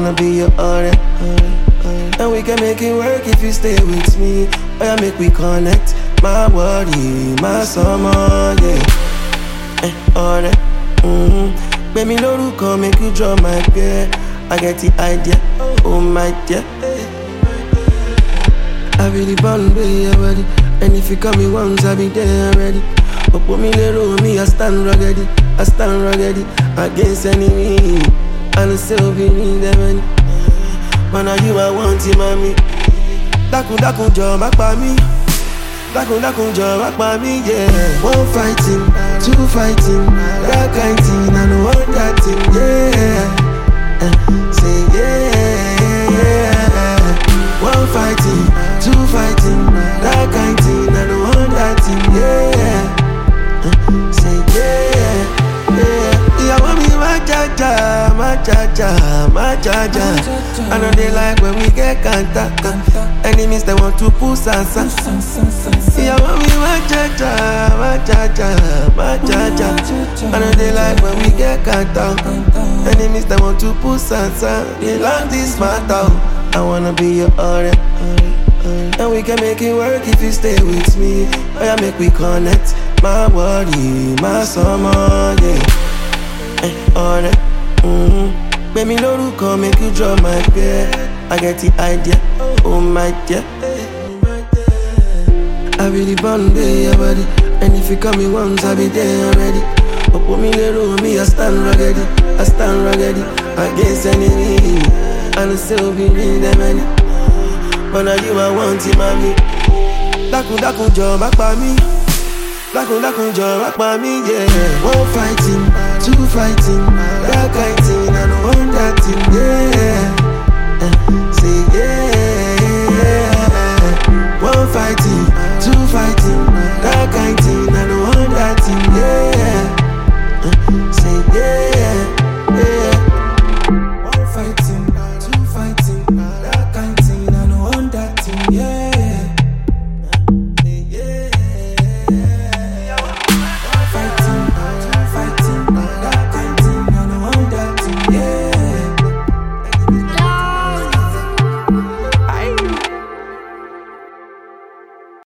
wanna be your alright. And we can make it work if you stay with me. Oh yeah, make we connect. My worry, my summer, yeah. Alright. Baby, no come make you draw my beer. I get the idea, oh my dear. I really born way already. And if you call me once, I'll be there already. But put me little with me, I stand rugged. I stand rugged against enemy. And still believe them any. Man, now you I want him, mommy. Daku job back by me. Daku job back by me, yeah. One fighting, two fighting, that kind thing, I know want that thing, yeah. Say yeah. One fighting, two fighting, that kind thing, I know want that thing, yeah. Say yeah. Yeah, want me my cha-cha. I know they like when we get contact. Enemies they want to push us. Yeah, want me my cha-cha. I know they like when we get contact. Enemies they want to push us. They like this matter. I wanna be your alright. And we can make it work if you stay with me. Oh yeah, make we connect. My worry, my summer, yeah. Alright. Baby, no come make you draw my beer. I get the idea, oh my dear. I really born way already. And if you call me once, I'll be there already. But put me little with me, I stand rugged. I stand rugged against enemy. And still believe them any. But now you I want him, mommy. Daku job back by me. Daku job back by me, yeah. One fighting, two fighting, that kind thing, I know want that thing, yeah. Say yeah. One fighting.